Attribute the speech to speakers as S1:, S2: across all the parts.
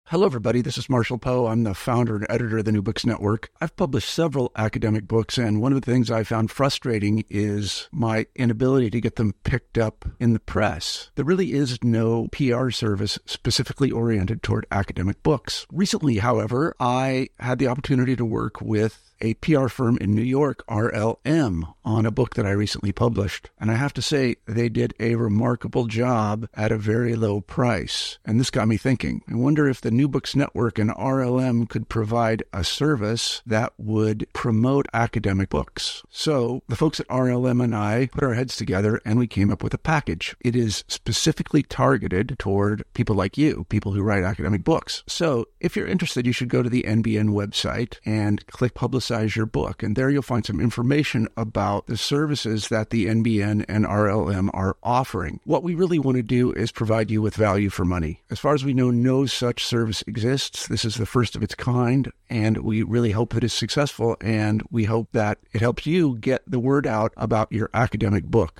S1: Hello, everybody. This is Marshall Poe. I'm the founder and editor of the New Books Network. I've published several academic books, and one of the things I found frustrating is my inability to get them picked up in the press. There really is no PR service specifically oriented toward academic books. Recently, however, I had the opportunity to work with a PR firm in New York, RLM, on a book that I recently published. And I have to say, they did a remarkable job at a very low price. And this got me thinking. I wonder if the New Books Network and RLM could provide a service that would promote academic books. So the folks at RLM and I put our heads together and we came up with a package. It is specifically targeted toward people like you, people who write academic books. So if you're interested, you should go to the NBN website and click Publicize Your Book. And there you'll find some information about the services that the NBN and RLM are offering. What we really want to do is provide you with value for money. As far as we know, no such service exists. This is the first of its kind, and we really hope that it's successful, and we hope that it helps you get the word out about your academic book.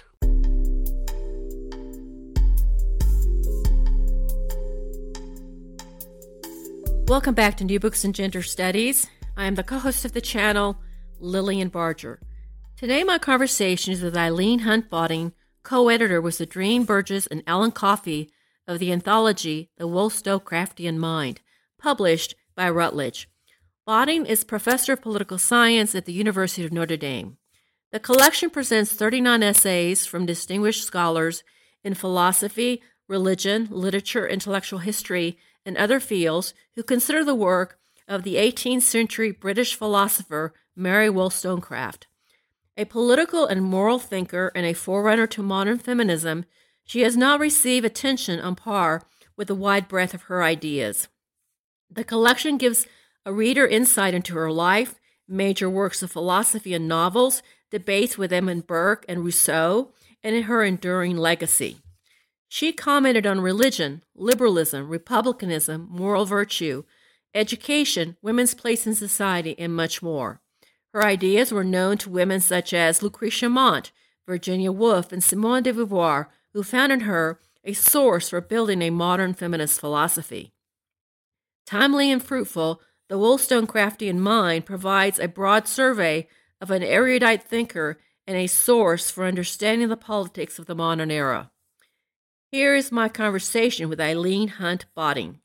S2: Welcome back to New Books in Gender Studies. I am the co-host of the channel, Lillian Barger. Today my conversation is with Eileen Hunt Botting, co-editor with Zadrine Burgess and Alan Coffey of the anthology The Wollstonecraftian Mind, published by Routledge. Botting is professor of political science at the University of Notre Dame. The collection presents 39 essays from distinguished scholars in philosophy, religion, literature, intellectual history, and other fields who consider the work of the 18th century British philosopher Mary Wollstonecraft. A political and moral thinker and a forerunner to modern feminism, she has not received attention on par with the wide breadth of her ideas. The collection gives a reader insight into her life, major works of philosophy and novels, debates with Edmund Burke and Rousseau, and in her enduring legacy. She commented on religion, liberalism, republicanism, moral virtue, education, women's place in society, and much more. Her ideas were known to women such as Lucretia Mott, Virginia Woolf, and Simone de Beauvoir, who found in her a source for building a modern feminist philosophy. Timely and fruitful, the Wollstonecraftian Mind provides a broad survey of an erudite thinker and a source for understanding the politics of the modern era. Here is my conversation with Eileen Hunt Botting.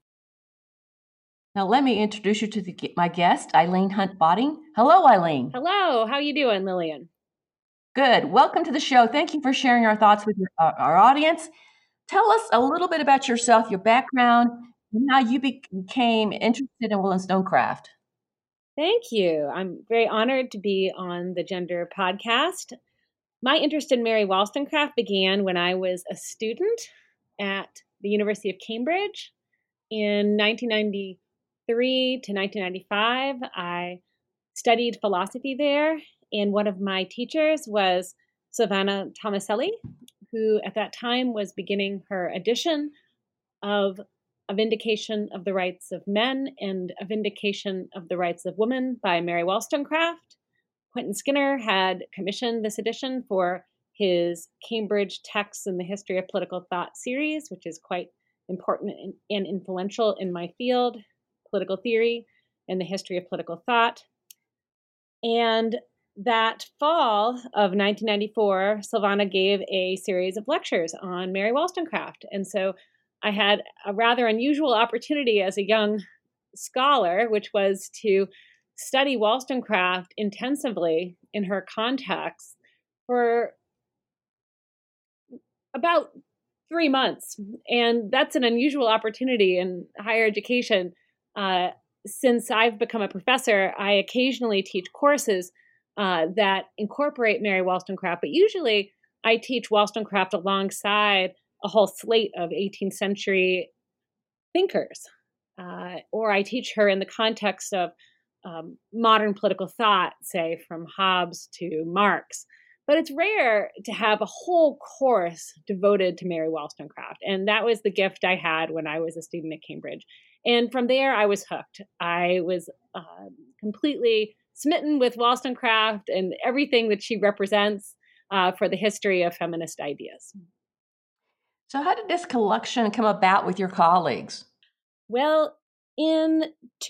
S2: Now let me introduce you to my guest, Eileen Hunt Botting. Hello, Eileen.
S3: Hello. How you doing, Lillian?
S2: Good. Welcome to the show. Thank you for sharing our thoughts with our audience. Tell us a little bit about yourself, your background, and how you became interested in Wollstonecraft.
S3: Thank you. I'm very honored to be on the Gender podcast. My interest in Mary Wollstonecraft began when I was a student at the University of Cambridge. In 1993 to 1995, I studied philosophy there, and one of my teachers was Silvana Tomaselli, who at that time was beginning her edition of A Vindication of the Rights of Men and A Vindication of the Rights of Women by Mary Wollstonecraft. Quentin Skinner had commissioned this edition for his Cambridge Texts in the History of Political Thought series, which is quite important and influential in my field, political theory and the history of political thought. And that fall of 1994, Silvana gave a series of lectures on Mary Wollstonecraft. And so I had a rather unusual opportunity as a young scholar, which was to study Wollstonecraft intensively in her context for about 3 months. And that's an unusual opportunity in higher education. Since I've become a professor, I occasionally teach courses that incorporate Mary Wollstonecraft, but usually I teach Wollstonecraft alongside a whole slate of 18th century thinkers, or I teach her in the context of modern political thought, say from Hobbes to Marx. But it's rare to have a whole course devoted to Mary Wollstonecraft. And that was the gift I had when I was a student at Cambridge. And from there, I was hooked. I was completely smitten with Wollstonecraft and everything that she represents for the history of feminist ideas.
S2: So how did this collection come about with your colleagues?
S3: Well, In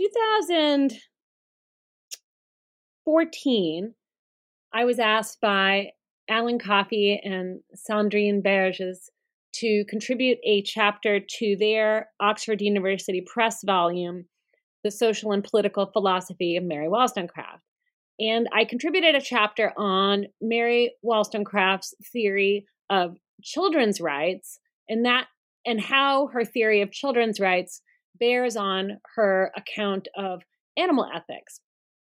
S3: 2014, I was asked by Alan Coffey and Sandrine Berges to contribute a chapter to their Oxford University Press volume, The Social and Political Philosophy of Mary Wollstonecraft. And I contributed a chapter on Mary Wollstonecraft's theory of children's rights and how her theory of children's rights bears on her account of animal ethics.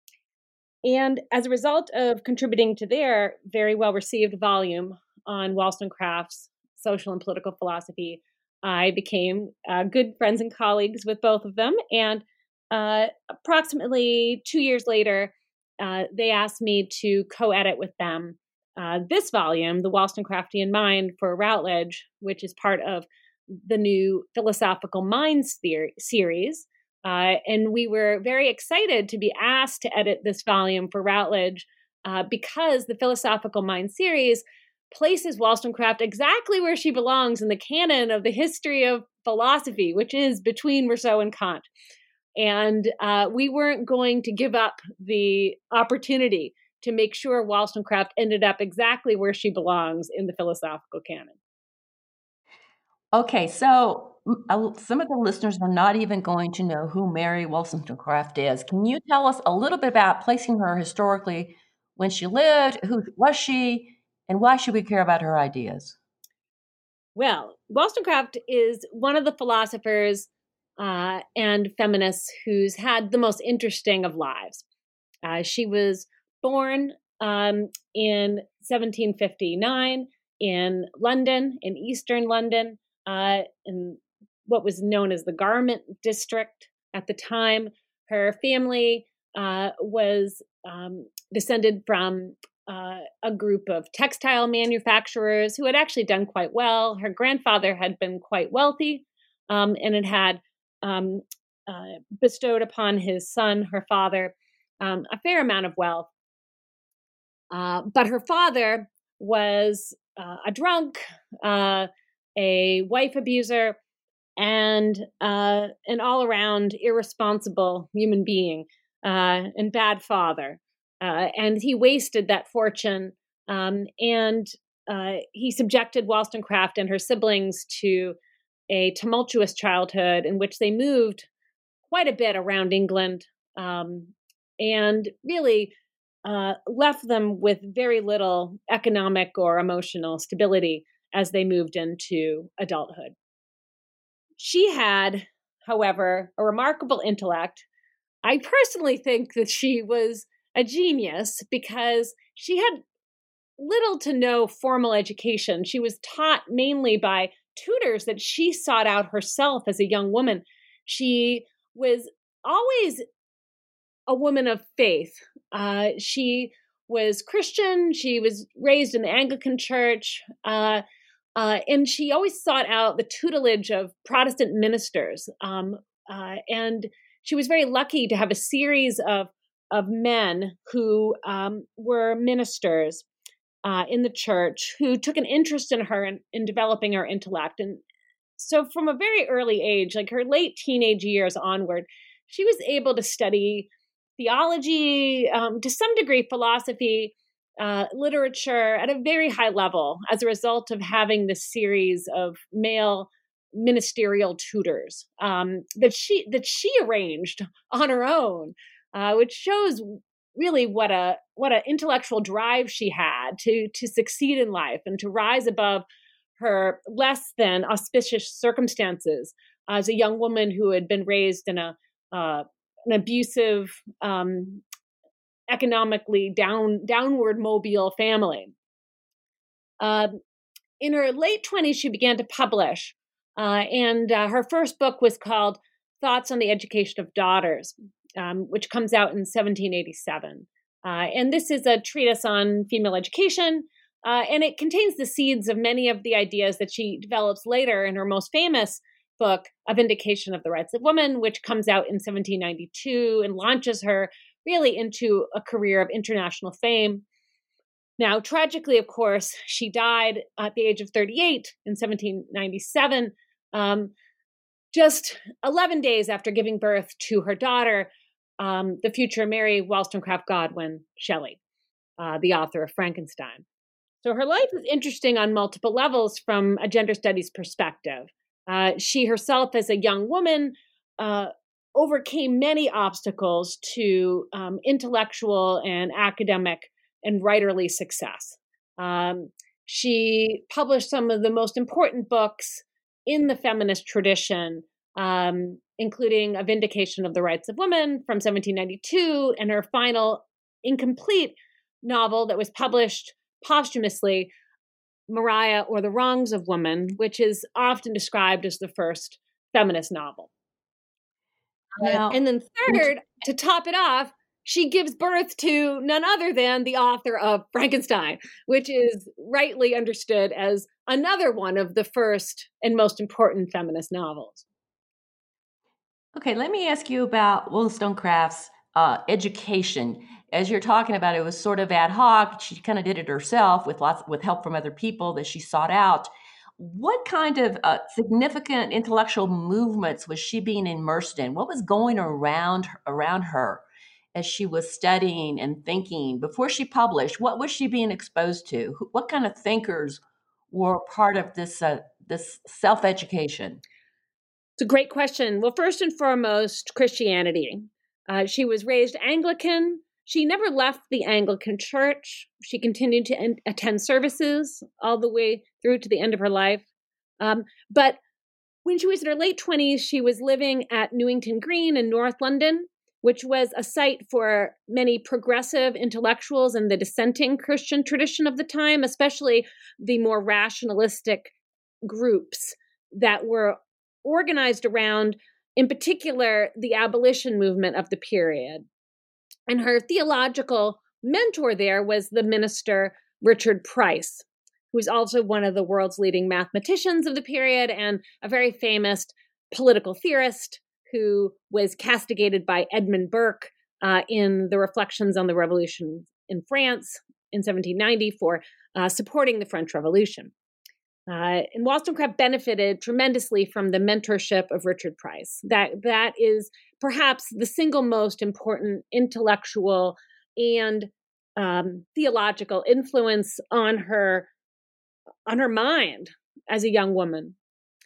S3: And as a result of contributing to their very well-received volume on Wollstonecraft's social and political philosophy, I became good friends and colleagues with both of them. And approximately 2 years later, they asked me to co-edit with them this volume, The Wollstonecraftian Mind, for Routledge, which is part of the new Philosophical Minds series. And we were very excited to be asked to edit this volume for Routledge because the Philosophical Mind series places Wollstonecraft exactly where she belongs in the canon of the history of philosophy, which is between Rousseau and Kant. And we weren't going to give up the opportunity to make sure Wollstonecraft ended up exactly where she belongs in the philosophical canon.
S4: Okay, so some of the listeners are not even going to know who Mary Wollstonecraft is. Can you tell us a little bit about placing her historically, when she lived, who was she, and why should we care about her ideas?
S3: Well, Wollstonecraft is one of the philosophers and feminists who's had the most interesting of lives. She was born in 1759 in London, in Eastern London, in what was known as the Garment District at the time. Her family was descended from a group of textile manufacturers who had actually done quite well. Her grandfather had been quite wealthy and had bestowed upon his son, her father, a fair amount of wealth. But her father was a drunk, a wife abuser, and an all-around irresponsible human being and bad father. And he wasted that fortune, and he subjected Wollstonecraft and her siblings to a tumultuous childhood in which they moved quite a bit around England and really left them with very little economic or emotional stability as they moved into adulthood. She had, however, a remarkable intellect. I personally think that she was a genius because she had little to no formal education. She was taught mainly by tutors that she sought out herself as a young woman. She was always a woman of faith. She was Christian. She was raised in the Anglican Church. And she always sought out the tutelage of Protestant ministers. And she was very lucky to have a series of men who were ministers in the church who took an interest in her in developing her intellect. And so from a very early age, like her late teenage years onward, she was able to study theology, to some degree philosophy, literature at a very high level as a result of having this series of male ministerial tutors that she arranged on her own, which shows really what a intellectual drive she had to succeed in life and to rise above her less than auspicious circumstances as a young woman who had been raised in an abusive, economically downward mobile family. In her late 20s, she began to publish, and her first book was called Thoughts on the Education of Daughters, which comes out in 1787. And this is a treatise on female education, and it contains the seeds of many of the ideas that she develops later in her most famous book, A Vindication of the Rights of Woman, which comes out in 1792 and launches her really into a career of international fame. Now, tragically, of course, she died at the age of 38 in 1797. just 11 days after giving birth to her daughter, the future Mary Wollstonecraft Godwin Shelley, the author of Frankenstein. So her life is interesting on multiple levels from a gender studies perspective. She herself, as a young woman, overcame many obstacles to intellectual and academic and writerly success. She published some of the most important books in the feminist tradition, including A Vindication of the Rights of Women from 1792, and her final incomplete novel that was published posthumously, Maria, or The Wrongs of Woman, which is often described as the first feminist novel. And then third, to top it off, she gives birth to none other than the author of Frankenstein, which is rightly understood as another one of the first and most important feminist novels.
S4: Okay, let me ask you about Wollstonecraft's education. As you're talking about, it was sort of ad hoc. She kind of did it herself with help from other people that she sought out. What kind of significant intellectual movements was she being immersed in? What was going around her as she was studying and thinking before she published? What was she being exposed to? What kind of thinkers were part of this self-education?
S3: It's a great question. Well, first and foremost, Christianity. She was raised Anglican. She never left the Anglican Church. She continued to attend services all the way through to the end of her life. But when she was in her late 20s, she was living at Newington Green in North London, which was a site for many progressive intellectuals in the dissenting Christian tradition of the time, especially the more rationalistic groups that were organized around, in particular, the abolition movement of the period. And her theological mentor there was the minister Richard Price, who was also one of the world's leading mathematicians of the period and a very famous political theorist who was castigated by Edmund Burke in the Reflections on the Revolution in France in 1790 for supporting the French Revolution. And Wollstonecraft benefited tremendously from the mentorship of Richard Price. That is perhaps the single most important intellectual and theological influence on her mind as a young woman.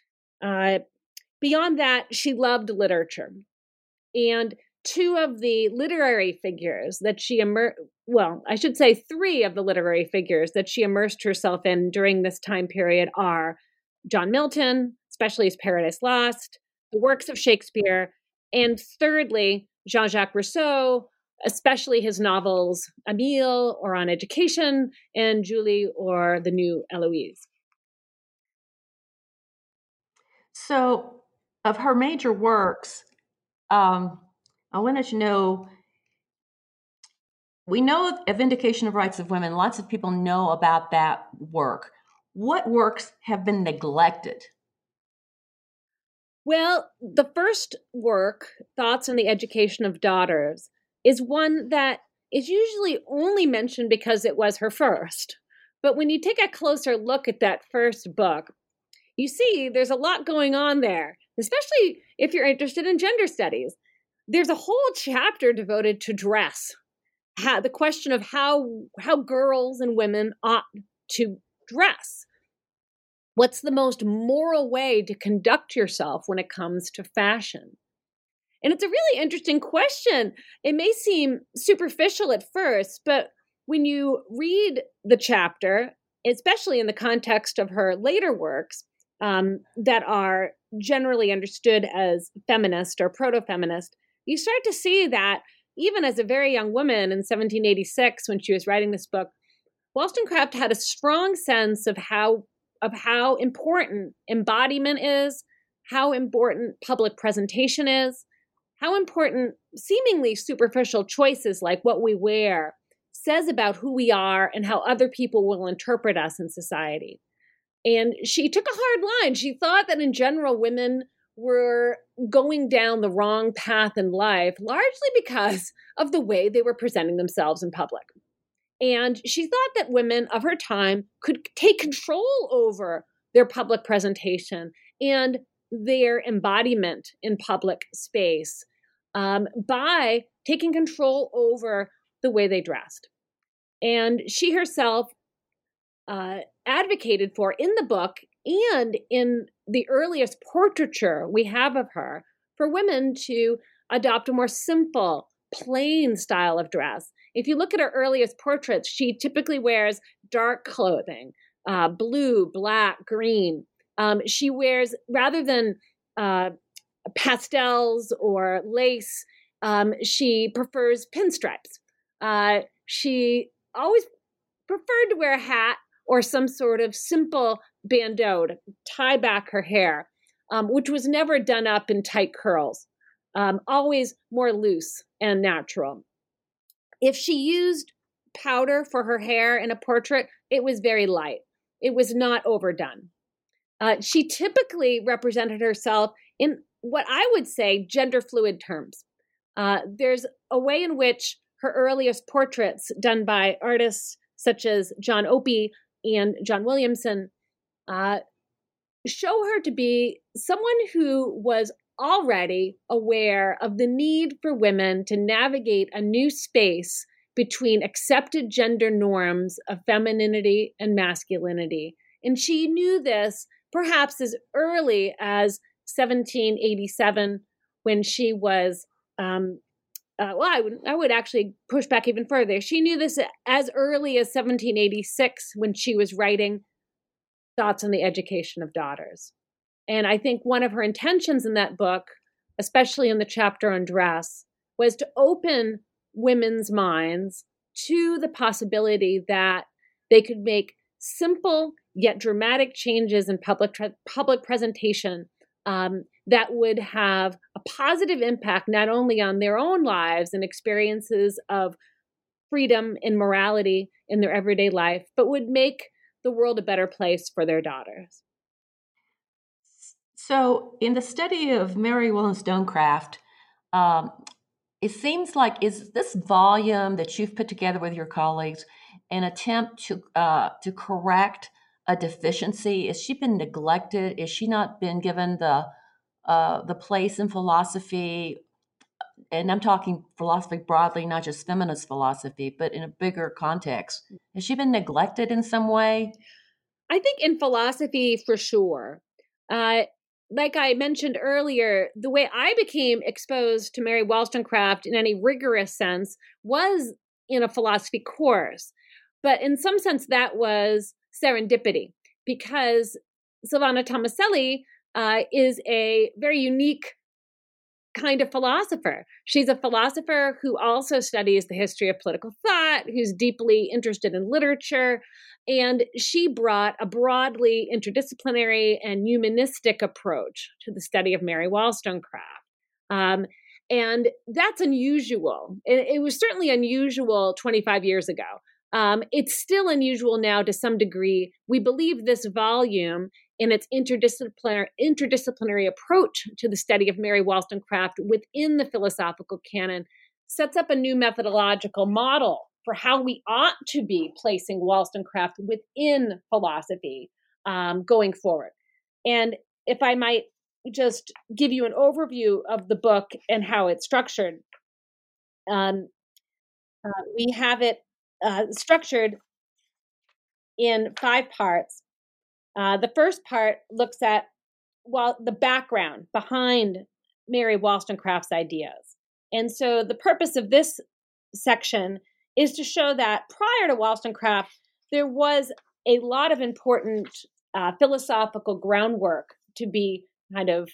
S3: Beyond that, she loved literature. And two of the literary figures that she three of the literary figures that she immersed herself in during this time period are John Milton, especially his Paradise Lost, the works of Shakespeare, and thirdly, Jean-Jacques Rousseau, especially his novels Émile or On Education and Julie or The New Eloise.
S4: So, of her major works, I wanted to know, we know A Vindication of Rights of Women. Lots of people know about that work. What works have been neglected?
S3: Well, the first work, Thoughts on the Education of Daughters, is one that is usually only mentioned because it was her first. But when you take a closer look at that first book, you see there's a lot going on there, especially if you're interested in gender studies. There's a whole chapter devoted to dress, the question of how girls and women ought to dress. What's the most moral way to conduct yourself when it comes to fashion? And it's a really interesting question. It may seem superficial at first, but when you read the chapter, especially in the context of her later works that are generally understood as feminist or proto-feminist, you start to see that even as a very young woman in 1786, when she was writing this book, Wollstonecraft had a strong sense of how important embodiment is, how important public presentation is, how important seemingly superficial choices like what we wear says about who we are and how other people will interpret us in society. And she took a hard line. She thought that in general, women were going down the wrong path in life, largely because of the way they were presenting themselves in public. And she thought that women of her time could take control over their public presentation and their embodiment in public space by taking control over the way they dressed. And she herself advocated for, in the book and in the earliest portraiture we have of her, for women to adopt a more simple, plain style of dress. If you look at her earliest portraits, she typically wears dark clothing, blue, black, green. She wears, rather than pastels or lace, she prefers pinstripes. She always preferred to wear a hat or some sort of simple bandeau to tie back her hair, which was never done up in tight curls, always more loose and natural. If she used powder for her hair in a portrait, it was very light. It was not overdone. She typically represented herself in what I would say gender fluid terms. There's a way in which her earliest portraits, done by artists such as John Opie and John Williamson, show her to be someone who was already aware of the need for women to navigate a new space between accepted gender norms of femininity and masculinity. And she knew this perhaps as early as 1787, when she was, I would actually push back even further. She knew this as early as 1786, when she was writing Thoughts on the Education of Daughters. And I think one of her intentions in that book, especially in the chapter on dress, was to open women's minds to the possibility that they could make simple yet dramatic changes in public presentation that would have a positive impact not only on their own lives and experiences of freedom and morality in their everyday life, but would make the world a better place for their daughters.
S4: So in the study of Mary Wollstonecraft, it seems like, is this volume that you've put together with your colleagues an attempt to correct a deficiency? Has she been neglected? Has she not been given the place in philosophy? And I'm talking philosophy broadly, not just feminist philosophy, but in a bigger context. Has she been neglected in some way?
S3: I think in philosophy, for sure. Like I mentioned earlier, the way I became exposed to Mary Wollstonecraft in any rigorous sense was in a philosophy course. But in some sense, that was serendipity, because Silvana Tomaselli is a very unique kind of philosopher. She's a philosopher who also studies the history of political thought, who's deeply interested in literature, and she brought a broadly interdisciplinary and humanistic approach to the study of Mary Wollstonecraft. And that's unusual. It was certainly unusual 25 years ago. It's still unusual now to some degree. We believe this volume, in its interdisciplinary approach to the study of Mary Wollstonecraft within the philosophical canon, sets up a new methodological model for how we ought to be placing Wollstonecraft within philosophy going forward. And if I might just give you an overview of the book and how it's structured, we have it structured in 5 parts. The first part looks at the background behind Mary Wollstonecraft's ideas. And so the purpose of this section is to show that prior to Wollstonecraft, there was a lot of important philosophical groundwork to be kind of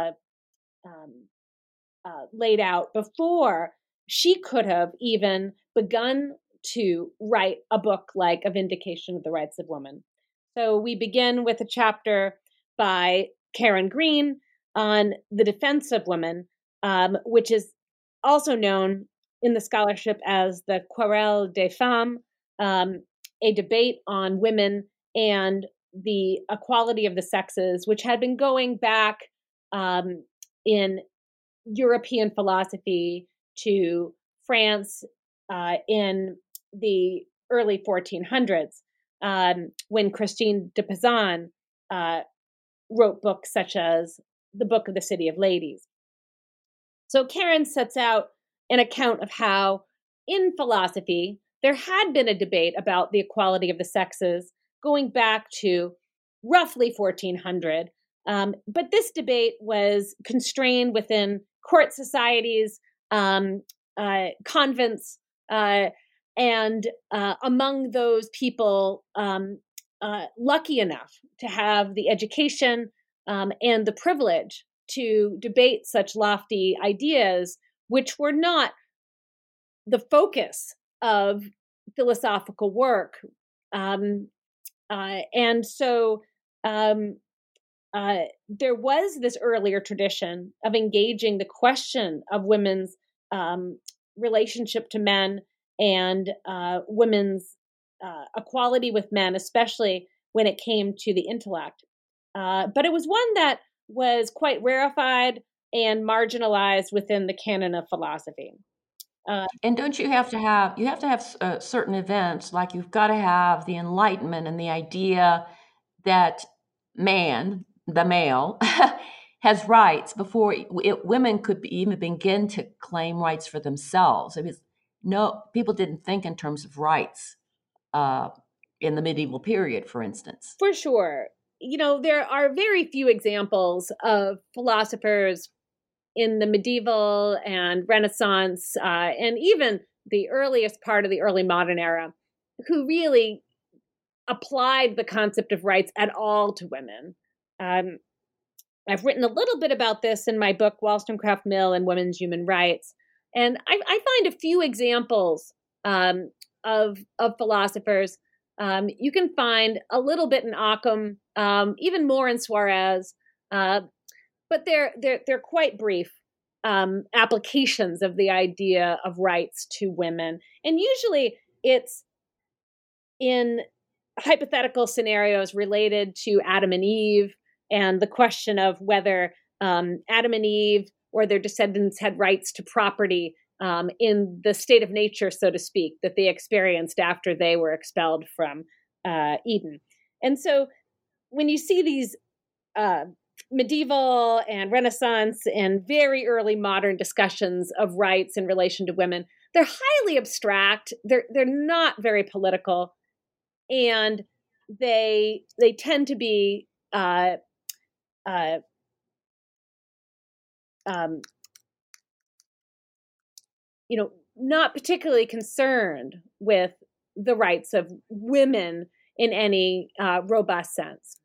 S3: laid out before she could have even begun to write a book like A Vindication of the Rights of Women. So we begin with a chapter by Karen Green on the defense of women, which is also known in the scholarship as the Querelle des Femmes, a debate on women and the equality of the sexes, which had been going back in European philosophy to France in the early 1400s, when Christine de Pizan wrote books such as the book of the City of Ladies. So Karen sets out an account of how in philosophy there had been a debate about the equality of the sexes going back to roughly 1400. But this debate was constrained within court societies, convents, and among those people lucky enough to have the education and the privilege to debate such lofty ideas, which were not the focus of philosophical work. And so there was this earlier tradition of engaging the question of women's relationship to men and women's equality with men, especially when it came to the intellect. But it was one that was quite rarefied and marginalized within the canon of philosophy.
S4: And don't you have to have certain events, like you've got to have the Enlightenment and the idea that man, the male, has rights before women could even begin to claim rights for themselves. People didn't think in terms of rights in the medieval period, for instance.
S3: For sure. There are very few examples of philosophers in the medieval and Renaissance, and even the earliest part of the early modern era, who really applied the concept of rights at all to women. I've written a little bit about this in my book, Wollstonecraft Mill and Women's Human Rights. And I find a few examples of philosophers. You can find a little bit in Occam, even more in Suarez, but they're quite brief applications of the idea of rights to women. And usually it's in hypothetical scenarios related to Adam and Eve and the question of whether Adam and Eve or their descendants had rights to property in the state of nature, so to speak, that they experienced after they were expelled from Eden. And so when you see these medieval and Renaissance and very early modern discussions of rights in relation to women, they're highly abstract. They're not very political, and they tend to be not particularly concerned with the rights of women in any robust sense.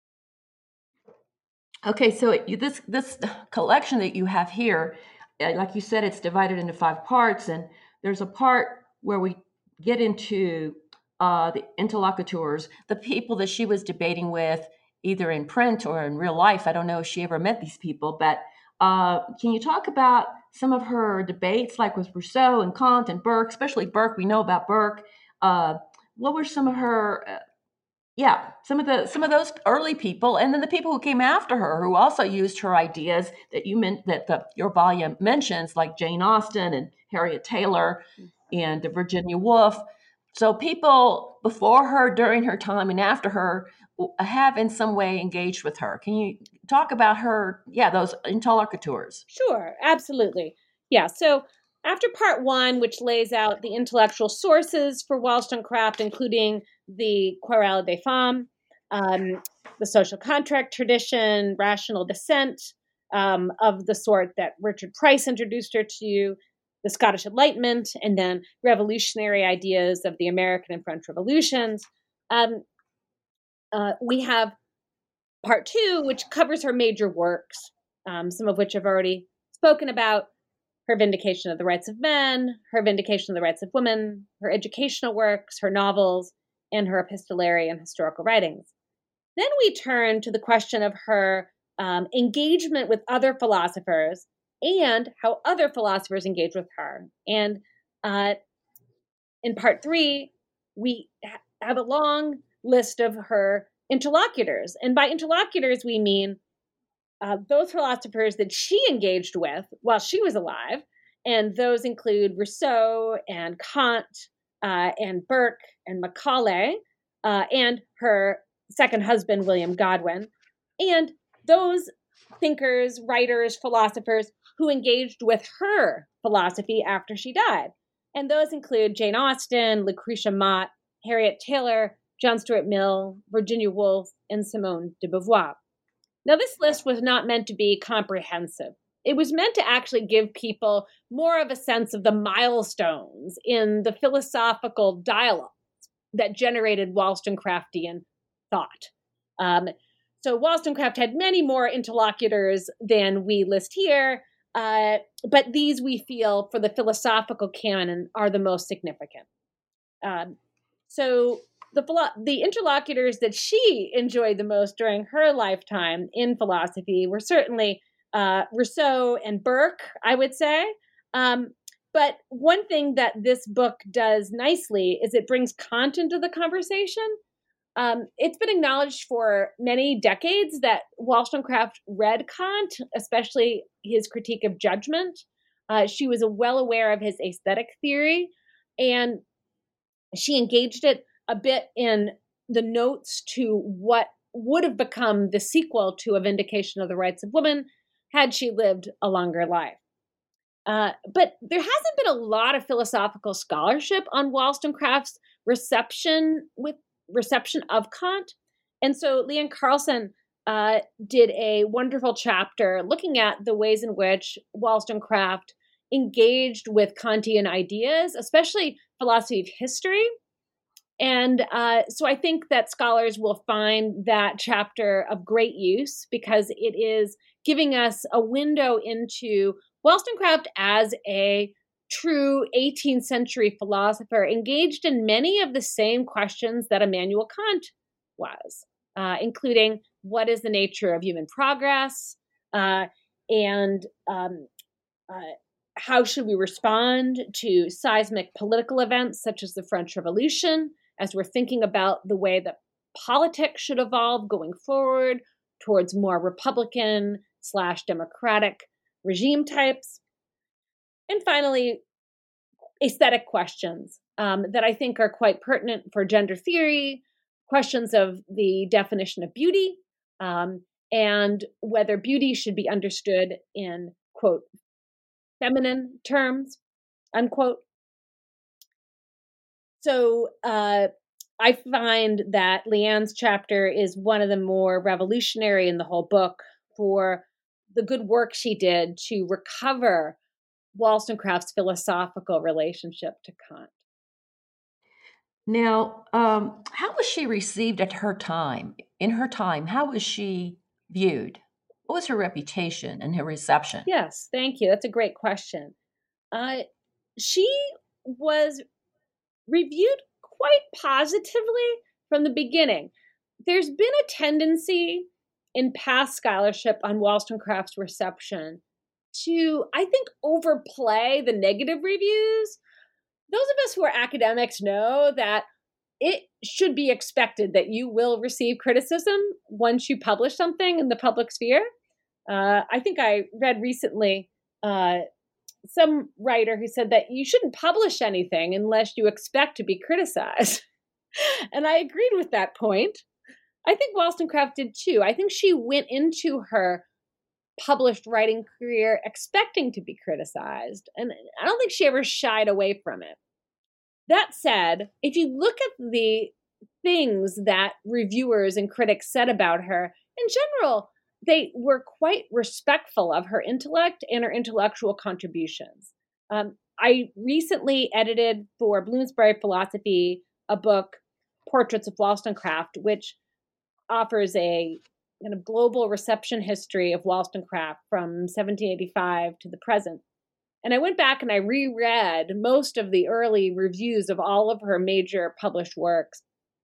S4: Okay, so this collection that you have here, like you said, it's divided into 5 parts, and there's a part where we get into the interlocutors, the people that she was debating with, either in print or in real life. I don't know if she ever met these people, but can you talk about some of her debates, like with Rousseau and Kant and Burke, especially Burke? We know about Burke. What were some of her? Some of those early people, and then the people who came after her, who also used her ideas that you meant your volume mentions, like Jane Austen and Harriet Taylor and Virginia Woolf. So people before her, during her time, and after her have in some way engaged with her. Can you talk about her? Those interlocutors.
S3: Sure, absolutely. Yeah. So after part 1, which lays out the intellectual sources for Wollstonecraft, including the Querelle des Femmes, the social contract tradition, rational dissent of the sort that Richard Price introduced her to, the Scottish Enlightenment, and then revolutionary ideas of the American and French revolutions. We have part 2, which covers her major works, some of which I've already spoken about: her vindication of the rights of men, her vindication of the rights of women, her educational works, her novels, and her epistolary and historical writings. Then we turn to the question of her engagement with other philosophers and how other philosophers engage with her. And in part 3, we have a long list of her interlocutors. And by interlocutors, we mean those philosophers that she engaged with while she was alive. And those include Rousseau and Kant and Burke and Macaulay and her second husband, William Godwin. And those thinkers, writers, philosophers who engaged with her philosophy after she died. And those include Jane Austen, Lucretia Mott, Harriet Taylor, John Stuart Mill, Virginia Woolf, and Simone de Beauvoir. Now, this list was not meant to be comprehensive. It was meant to actually give people more of a sense of the milestones in the philosophical dialogues that generated Wollstonecraftian thought. So Wollstonecraft had many more interlocutors than we list here, but these we feel for the philosophical canon are the most significant. So the interlocutors that she enjoyed the most during her lifetime in philosophy were certainly Rousseau and Burke, I would say. But one thing that this book does nicely is it brings Kant into the conversation. It's been acknowledged for many decades that Wollstonecraft read Kant, especially his critique of judgment. She was well aware of his aesthetic theory, and she engaged it a bit in the notes to what would have become the sequel to A Vindication of the Rights of Women had she lived a longer life. But there hasn't been a lot of philosophical scholarship on Wollstonecraft's reception of Kant. And so Leanne Carlson did a wonderful chapter looking at the ways in which Wollstonecraft engaged with Kantian ideas, especially philosophy of history. And so I think that scholars will find that chapter of great use because it is giving us a window into Wollstonecraft as a true 18th century philosopher engaged in many of the same questions that Immanuel Kant was, including what is the nature of human progress and how should we respond to seismic political events such as the French Revolution, as we're thinking about the way that politics should evolve going forward towards more Republican/democratic regime types. And finally, aesthetic questions that I think are quite pertinent for gender theory, questions of the definition of beauty, and whether beauty should be understood in, quote, feminine terms, unquote. So I find that Leanne's chapter is one of the more revolutionary in the whole book for the good work she did to recover Wollstonecraft's philosophical relationship to Kant.
S4: Now, how was she received at her time? In her time, how was she viewed? What was her reputation and her reception?
S3: Yes, thank you. That's a great question. She was reviewed quite positively from the beginning. There's been a tendency in past scholarship on Wollstonecraft's reception to, I think, overplay the negative reviews. Those of us who are academics know that it should be expected that you will receive criticism once you publish something in the public sphere. I think I read recently some writer who said that you shouldn't publish anything unless you expect to be criticized. And I agreed with that point. I think Wollstonecraft did too. I think she went into her published writing career expecting to be criticized. And I don't think she ever shied away from it. That said, if you look at the things that reviewers and critics said about her, in general, they were quite respectful of her intellect and her intellectual contributions. I recently edited for Bloomsbury Philosophy a book, Portraits of Wollstonecraft, which offers a kind of global reception history of Wollstonecraft from 1785 to the present. And I went back and I reread most of the early reviews of all of her major published works.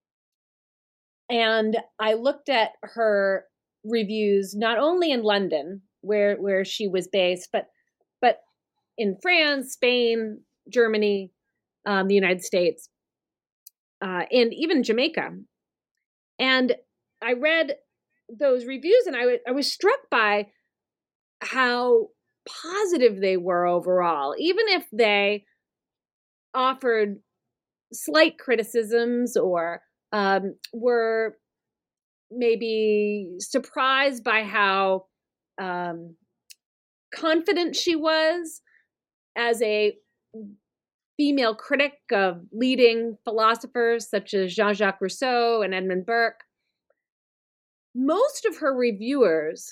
S3: And I looked at her reviews not only in London, where she was based, but in France, Spain, Germany, the United States, and even Jamaica. And I read those reviews and I was struck by how positive they were overall, even if they offered slight criticisms or were maybe surprised by how confident she was as a female critic of leading philosophers such as Jean-Jacques Rousseau and Edmund Burke. Most of her reviewers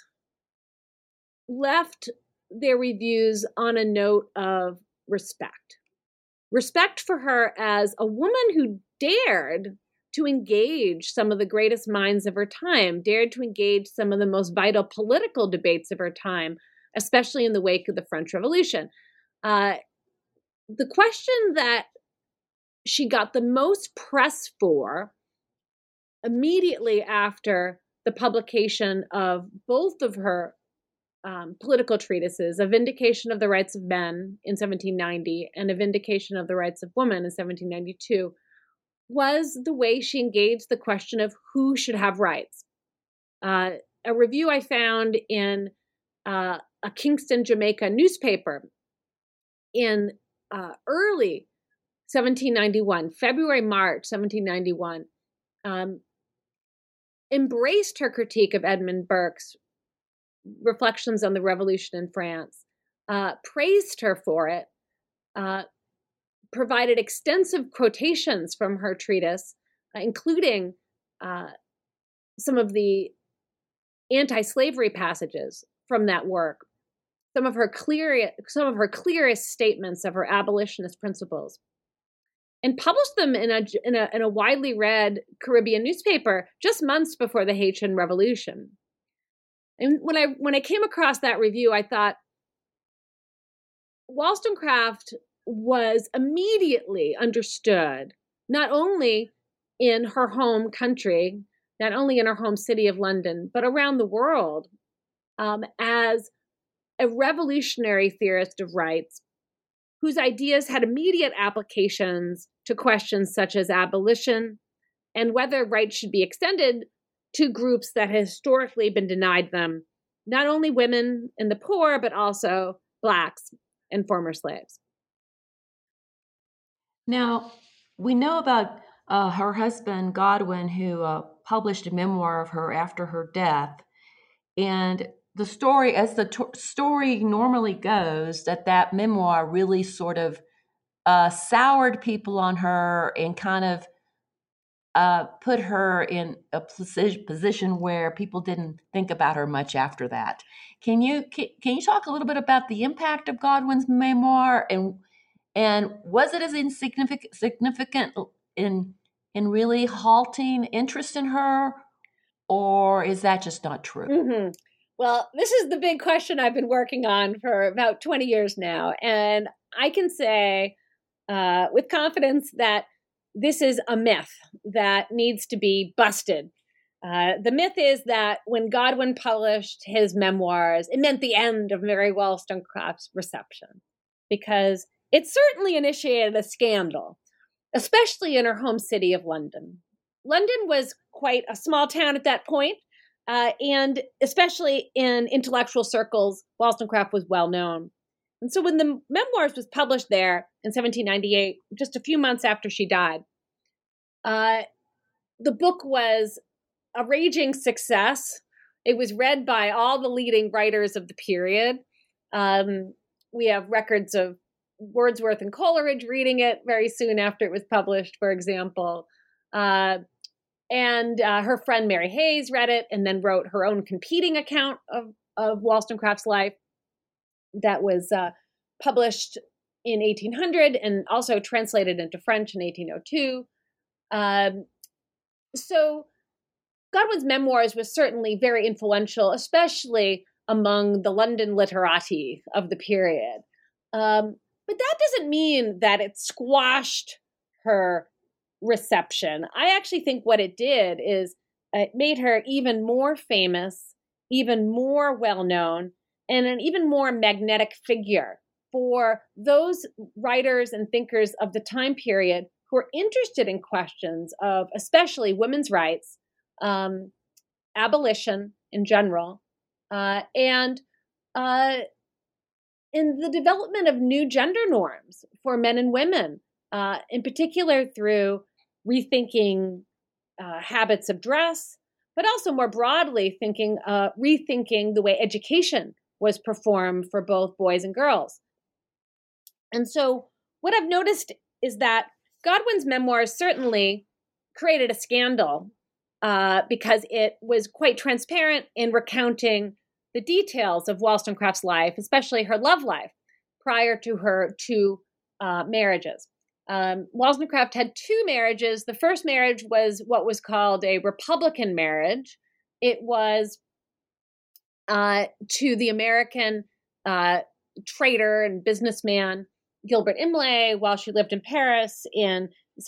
S3: left their reviews on a note of respect. Respect for her as a woman who dared to engage some of the greatest minds of her time, dared to engage some of the most vital political debates of her time, especially in the wake of the French Revolution. The question that she got the most press for immediately after the publication of both of her political treatises, A Vindication of the Rights of Men in 1790 and A Vindication of the Rights of Women in 1792, was the way she engaged the question of who should have rights. A review I found in a Kingston, Jamaica newspaper in early 1791, February, March 1791, embraced her critique of Edmund Burke's Reflections on the Revolution in France, praised her for it, provided extensive quotations from her treatise, including some of the anti-slavery passages from that work, some of her clearest statements of her abolitionist principles, and published them in a widely read Caribbean newspaper just months before the Haitian Revolution. And when I came across that review, I thought Wollstonecraft was immediately understood, not only in her home country, not only in her home city of London, but around the world, as a revolutionary theorist of rights whose ideas had immediate applications to questions such as abolition and whether rights should be extended to groups that had historically been denied them, not only women and the poor, but also Blacks and former slaves.
S4: Now, we know about her husband, Godwin, who published a memoir of her after her death. And the story, as the story normally goes, that memoir really sort of soured people on her and kind of put her in a position where people didn't think about her much after that. Can you talk a little bit about the impact of Godwin's memoir, and was it as significant in really halting interest in her, or is that just not true?
S3: Mm-hmm. Well, this is the big question I've been working on for about 20 years now, and I can say with confidence that this is a myth that needs to be busted. The myth is that when Godwin published his memoirs, it meant the end of Mary Wollstonecraft's reception, because it certainly initiated a scandal, especially in her home city of London. London was quite a small town at that point, and especially in intellectual circles, Wollstonecraft was well known. And so when the memoirs was published there in 1798, just a few months after she died, the book was a raging success. It was read by all the leading writers of the period. We have records of Wordsworth and Coleridge reading it very soon after it was published, for example. And her friend Mary Hayes read it and then wrote her own competing account of Wollstonecraft's life that was published in 1800 and also translated into French in 1802. So Godwin's memoirs was certainly very influential, especially among the London literati of the period. But that doesn't mean that it squashed her reception. I actually think what it did is it made her even more famous, even more well-known, and an even more magnetic figure for those writers and thinkers of the time period who are interested in questions of especially women's rights, abolition in general, and in the development of new gender norms for men and women, in particular through rethinking habits of dress, but also more broadly rethinking the way education was performed for both boys and girls. And so what I've noticed is that Godwin's memoirs certainly created a scandal because it was quite transparent in recounting the details of Wollstonecraft's life, especially her love life, prior to her two marriages. Wollstonecraft had two marriages. The first marriage was what was called a Republican marriage. It was to the American trader and businessman Gilbert Imlay while she lived in Paris in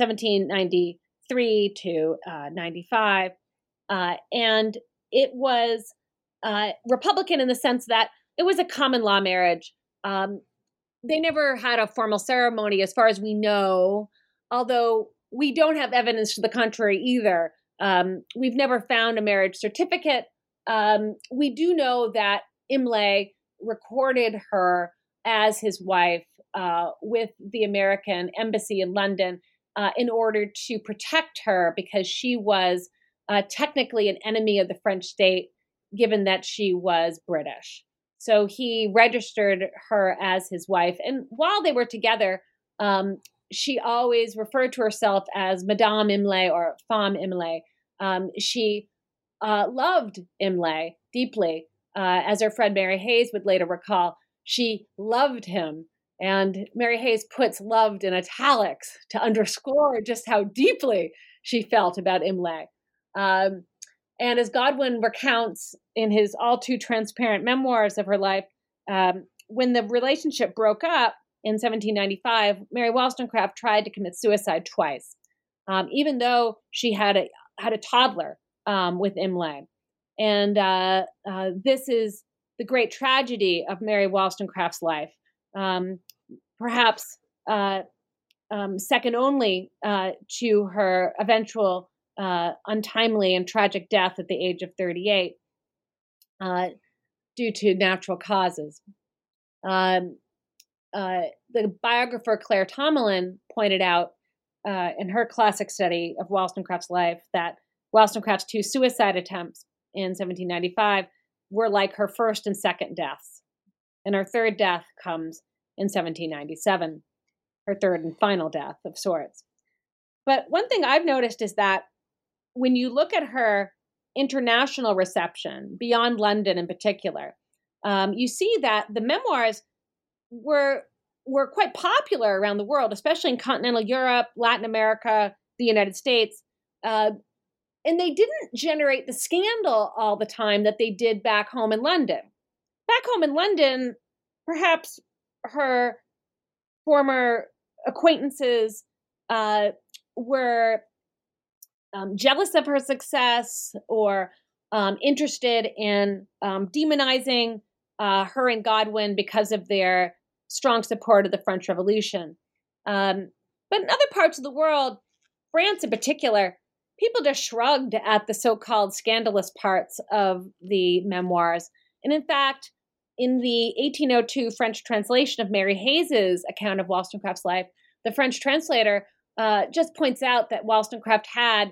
S3: 1793 to 95. And it was Republican in the sense that it was a common law marriage. They never had a formal ceremony as far as we know, although we don't have evidence to the contrary either. We've never found a marriage certificate. We do know that Imlay recorded her as his wife with the American embassy in London in order to protect her because she was technically an enemy of the French state, given that she was British. So he registered her as his wife. And while they were together, she always referred to herself as Madame Imlay or Femme Imlay. She loved Imlay deeply. As her friend Mary Hayes would later recall, she loved him. And Mary Hayes puts loved in italics to underscore just how deeply she felt about Imlay. And as Godwin recounts in his all too transparent memoirs of her life, when the relationship broke up in 1795, Mary Wollstonecraft tried to commit suicide twice, even though she had a toddler with Imlay. And this is the great tragedy of Mary Wollstonecraft's life, perhaps second only to her eventual untimely and tragic death at the age of 38 due to natural causes. The biographer Claire Tomalin pointed out in her classic study of Wollstonecraft's life that Wollstonecraft's two suicide attempts in 1795 were like her first and second deaths. And her third death comes in 1797, her third and final death of sorts. But one thing I've noticed is that when you look at her international reception, beyond London in particular, you see that the memoirs were quite popular around the world, especially in continental Europe, Latin America, the United States. And they didn't generate the scandal all the time that they did back home in London. Back home in London, perhaps her former acquaintances were jealous of her success or interested in demonizing her and Godwin because of their strong support of the French Revolution. But in other parts of the world, France in particular, people just shrugged at the so-called scandalous parts of the memoirs. And in fact, in the 1802 French translation of Mary Hayes's account of Wollstonecraft's life, the French translator just points out that Wollstonecraft had,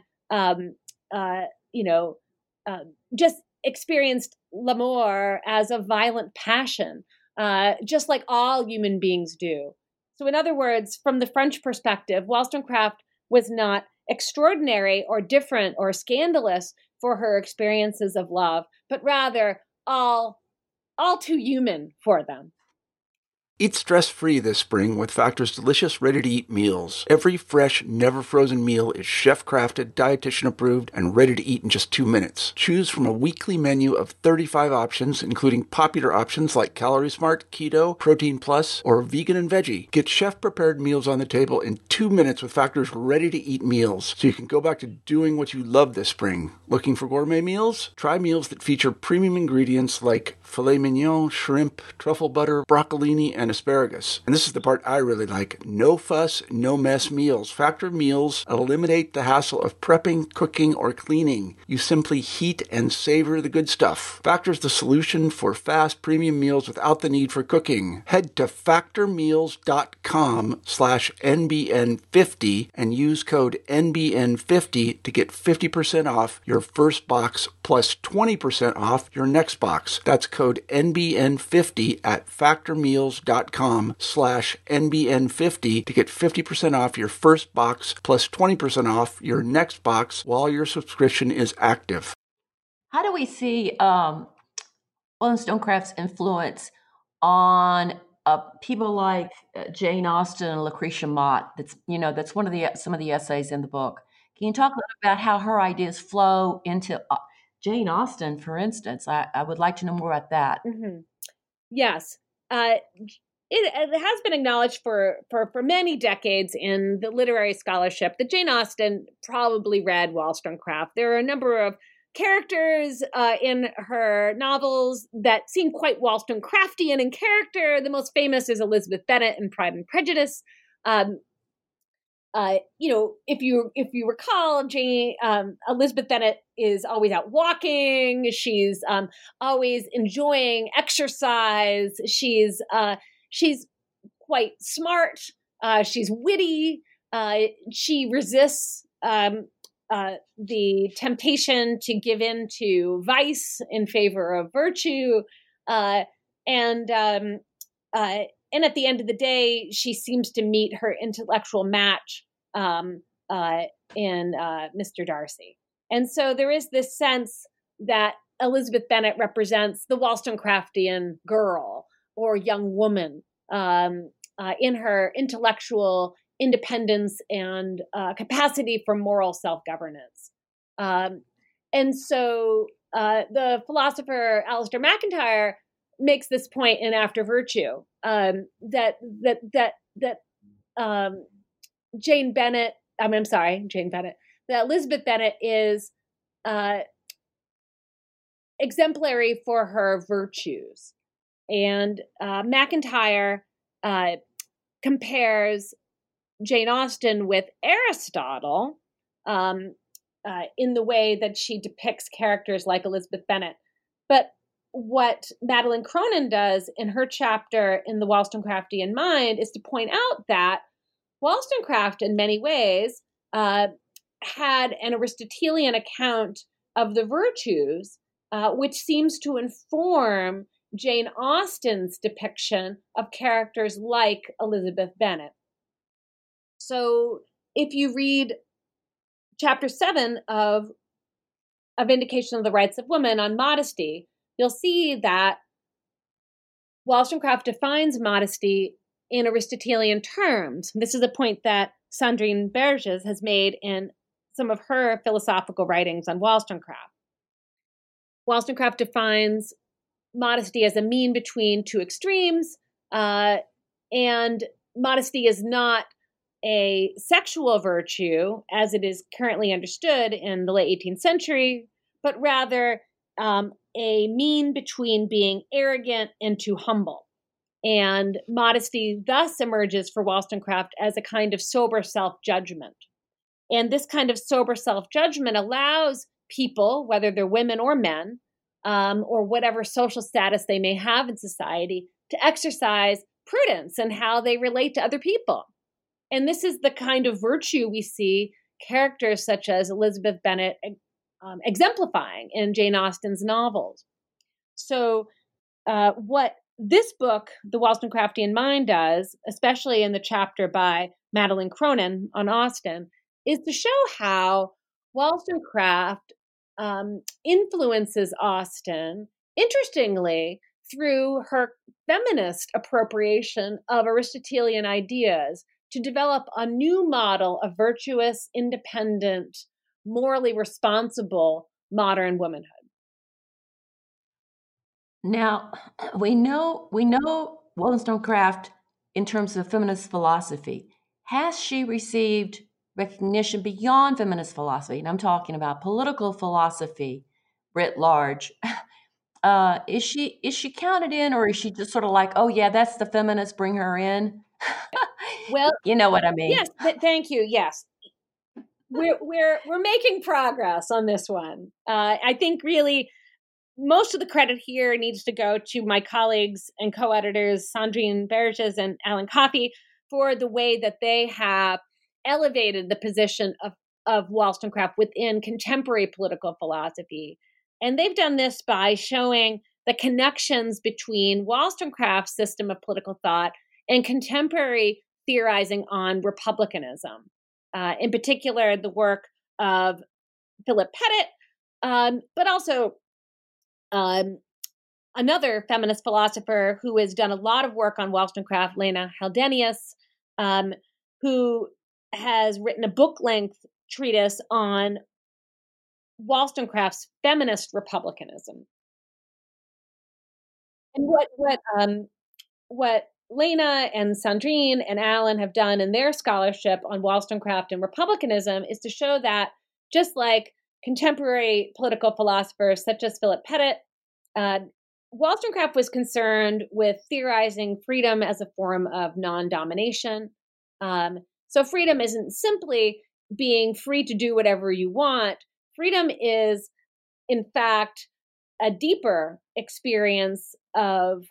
S3: just experienced l'amour as a violent passion, just like all human beings do. So in other words, from the French perspective, Wollstonecraft was not extraordinary or different or scandalous for her experiences of love, but rather all too human for them.
S1: Eat stress-free this spring with Factor's delicious, ready-to-eat meals. Every fresh, never-frozen meal is chef-crafted, dietitian-approved, and ready to eat in just 2 minutes. Choose from a weekly menu of 35 options, including popular options like Calorie Smart, Keto, Protein Plus, or Vegan and Veggie. Get chef-prepared meals on the table in 2 minutes with Factor's ready-to-eat meals, so you can go back to doing what you love this spring. Looking for gourmet meals? Try meals that feature premium ingredients like filet mignon, shrimp, truffle butter, broccolini, and asparagus. And this is the part I really like. No fuss, no mess meals. Factor meals eliminate the hassle of prepping, cooking, or cleaning. You simply heat and savor the good stuff. Factor's the solution for fast premium meals without the need for cooking. Head to factormeals.com/NBN50 and use code NBN50 to get 50% off your first box plus 20% off your next box. That's code NBN50 at factormeals.com/NBN50 to get 50% off your first box plus 20% off your next box while your subscription is active.
S4: How do we see Wollstonecraft's influence on people like Jane Austen and Lucretia Mott? That's one of some of the essays in the book. Can you talk a little about how her ideas flow into Jane Austen, for instance? I would like to know more about that.
S3: Mm-hmm. Yes. It has been acknowledged for many decades in the literary scholarship that Jane Austen probably read Wollstonecraft. There are a number of characters in her novels that seem quite Wollstonecraftian in character. The most famous is Elizabeth Bennet in Pride and Prejudice. If you recall, Elizabeth Bennet is always out walking. She's always enjoying exercise. She's quite smart. She's witty. She resists the temptation to give in to vice in favor of virtue. And at the end of the day, she seems to meet her intellectual match in Mr. Darcy. And so there is this sense that Elizabeth Bennet represents the Wollstonecraftian girl or young woman in her intellectual independence and capacity for moral self-governance. And so the philosopher Alistair MacIntyre makes this point in After Virtue, that that Elizabeth Bennet is exemplary for her virtues. And MacIntyre compares Jane Austen with Aristotle in the way that she depicts characters like Elizabeth Bennet. But what Madeleine Cronin does in her chapter in The Wollstonecraftian Mind is to point out that Wollstonecraft, in many ways, had an Aristotelian account of the virtues, which seems to inform Jane Austen's depiction of characters like Elizabeth Bennet. So if you read chapter 7 of A Vindication of the Rights of Women on modesty, you'll see that Wollstonecraft defines modesty in Aristotelian terms. This is a point that Sandrine Berges has made in some of her philosophical writings on Wollstonecraft. Wollstonecraft defines modesty as a mean between two extremes, and modesty is not a sexual virtue as it is currently understood in the late 18th century, but rather a mean between being arrogant and too humble. And modesty thus emerges for Wollstonecraft as a kind of sober self-judgment. And this kind of sober self-judgment allows people, whether they're women or men, or whatever social status they may have in society, to exercise prudence in how they relate to other people. And this is the kind of virtue we see characters such as Elizabeth Bennet exemplifying in Jane Austen's novels. So what this book, The Wollstonecraftian Mind, does, especially in the chapter by Madeleine Cronin on Austen, is to show how Wollstonecraft influences Austen, interestingly, through her feminist appropriation of Aristotelian ideas to develop a new model of virtuous, independent, morally responsible modern womanhood.
S4: Now, we know Wollstonecraft in terms of feminist philosophy. Has she received recognition beyond feminist philosophy? And I'm talking about political philosophy writ large. Is she counted in, or is she just sort of like, oh yeah, that's the feminist, bring her in?
S3: Well,
S4: You know what I mean?
S3: yes, thank you. Yes, we're making progress on this one. I think really most of the credit here needs to go to my colleagues and co-editors Sandrine Berges and Alan Coffey for the way that they have elevated the position of Wollstonecraft within contemporary political philosophy. And they've done this by showing the connections between Wollstonecraft's system of political thought and contemporary theorizing on republicanism. In particular, the work of Philip Pettit, but also another feminist philosopher who has done a lot of work on Wollstonecraft, Lena Haldenius, who has written a book-length treatise on Wollstonecraft's feminist republicanism. And what Lena and Sandrine and Alan have done in their scholarship on Wollstonecraft and republicanism is to show that just like contemporary political philosophers such as Philip Pettit, Wollstonecraft was concerned with theorizing freedom as a form of non-domination. So freedom isn't simply being free to do whatever you want. Freedom is, in fact, a deeper experience of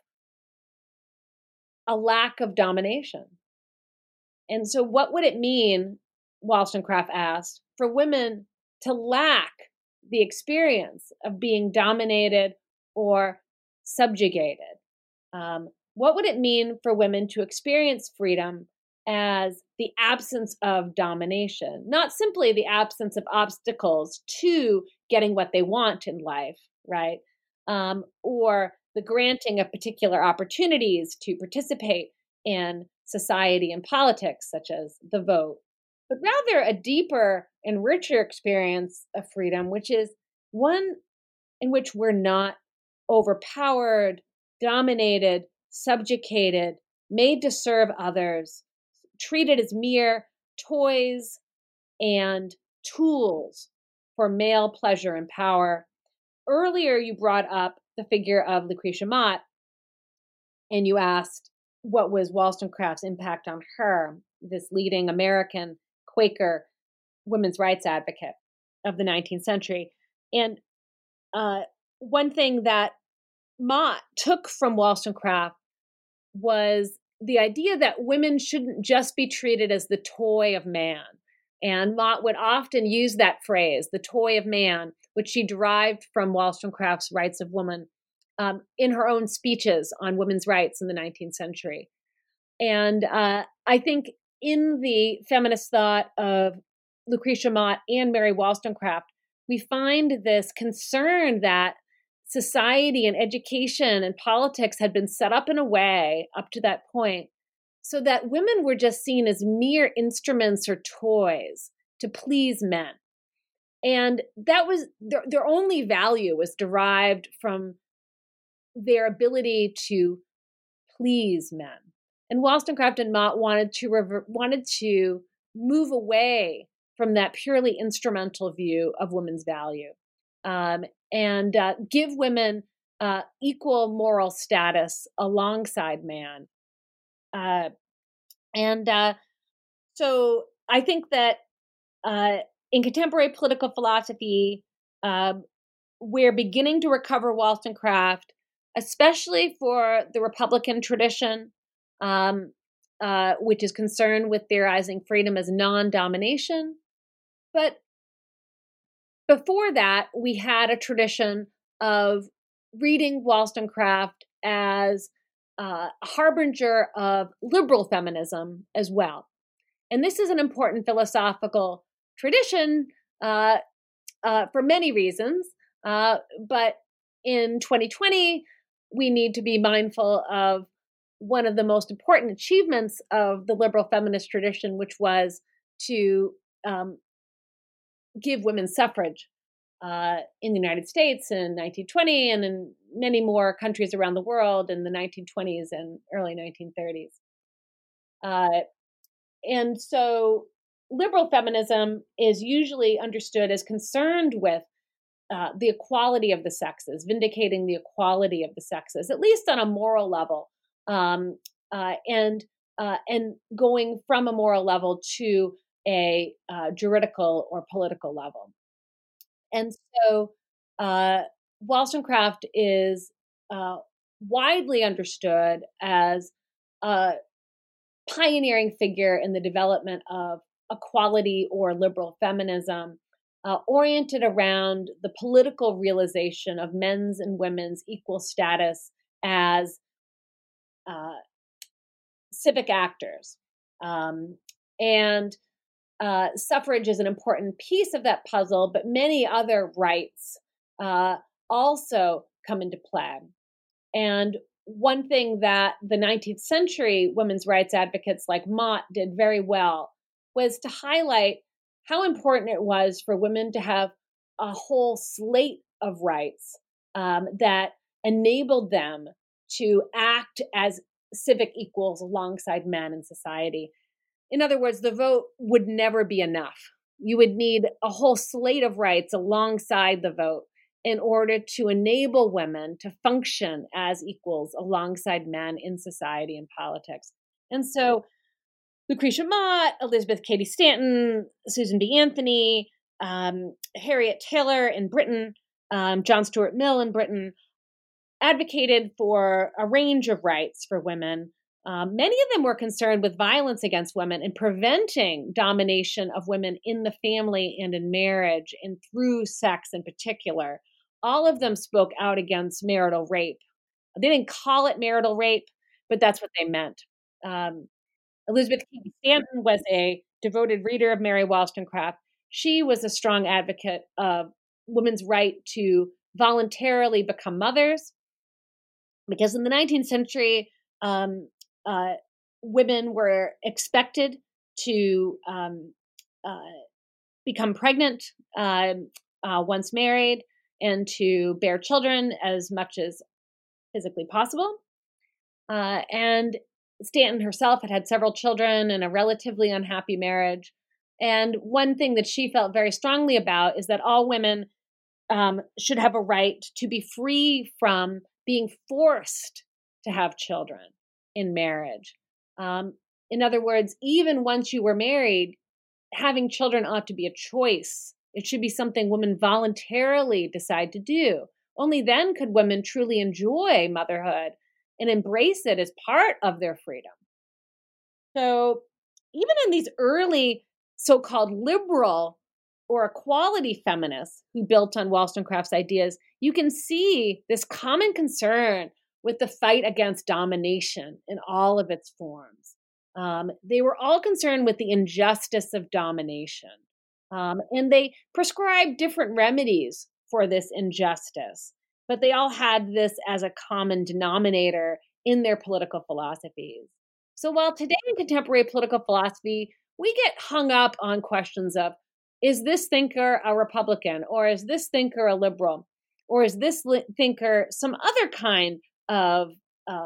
S3: a lack of domination. And so what would it mean, Wollstonecraft asked, for women to lack the experience of being dominated or subjugated? What would it mean for women to experience freedom as the absence of domination, not simply the absence of obstacles to getting what they want in life, right? Or the granting of particular opportunities to participate in society and politics, such as the vote, but rather a deeper and richer experience of freedom, which is one in which we're not overpowered, dominated, subjugated, made to serve others, treated as mere toys and tools for male pleasure and power. Earlier, you brought up the figure of Lucretia Mott, and you asked what was Wollstonecraft's impact on her, this leading American Quaker women's rights advocate of the 19th century. And one thing that Mott took from Wollstonecraft was the idea that women shouldn't just be treated as the toy of man. And Mott would often use that phrase, the toy of man, which she derived from Wollstonecraft's Rights of Woman, in her own speeches on women's rights in the 19th century. And I think in the feminist thought of Lucretia Mott and Mary Wollstonecraft, we find this concern that society and education and politics had been set up in a way up to that point so that women were just seen as mere instruments or toys to please men. And that was their only value was derived from their ability to please men. And Wollstonecraft and Mott wanted to move away from that purely instrumental view of women's value, and give women equal moral status alongside man. So I think that in contemporary political philosophy, we're beginning to recover Wollstonecraft, especially for the Republican tradition, which is concerned with theorizing freedom as non-domination. But before that, we had a tradition of reading Wollstonecraft as a harbinger of liberal feminism as well. And this is an important philosophical tradition for many reasons. But in 2020, we need to be mindful of one of the most important achievements of the liberal feminist tradition, which was to give women suffrage in the United States in 1920 and in many more countries around the world in the 1920s and early 1930s. And so liberal feminism is usually understood as concerned with the equality of the sexes, vindicating the equality of the sexes, at least on a moral level, and going from a moral level to a juridical or political level. And so Wollstonecraft is widely understood as a pioneering figure in the development of equality or liberal feminism, oriented around the political realization of men's and women's equal status as civic actors. And suffrage is an important piece of that puzzle, but many other rights also come into play. And one thing that the 19th century women's rights advocates like Mott did very well was to highlight how important it was for women to have a whole slate of rights that enabled them to act as civic equals alongside men in society. In other words, the vote would never be enough. You would need a whole slate of rights alongside the vote in order to enable women to function as equals alongside men in society and politics. And so Lucretia Mott, Elizabeth Cady Stanton, Susan B. Anthony, Harriet Taylor in Britain, John Stuart Mill in Britain, advocated for a range of rights for women. Many of them were concerned with violence against women and preventing domination of women in the family and in marriage and through sex in particular. All of them spoke out against marital rape. They didn't call it marital rape, but that's what they meant. Elizabeth Cady Stanton was a devoted reader of Mary Wollstonecraft. She was a strong advocate of women's right to voluntarily become mothers, because in the 19th century, women were expected to become pregnant once married and to bear children as much as physically possible. And Stanton herself had several children in a relatively unhappy marriage. And one thing that she felt very strongly about is that all women should have a right to be free from being forced to have children in marriage. In other words, even once you were married, having children ought to be a choice. It should be something women voluntarily decide to do. Only then could women truly enjoy motherhood and embrace it as part of their freedom. So even in these early so-called liberal or equality feminists who built on Wollstonecraft's ideas, you can see this common concern with the fight against domination in all of its forms. They were all concerned with the injustice of domination. And they prescribed different remedies for this injustice, but they all had this as a common denominator in their political philosophies. So while today in contemporary political philosophy, we get hung up on questions of, is this thinker a Republican, or is this thinker a liberal, or is this thinker some other kind of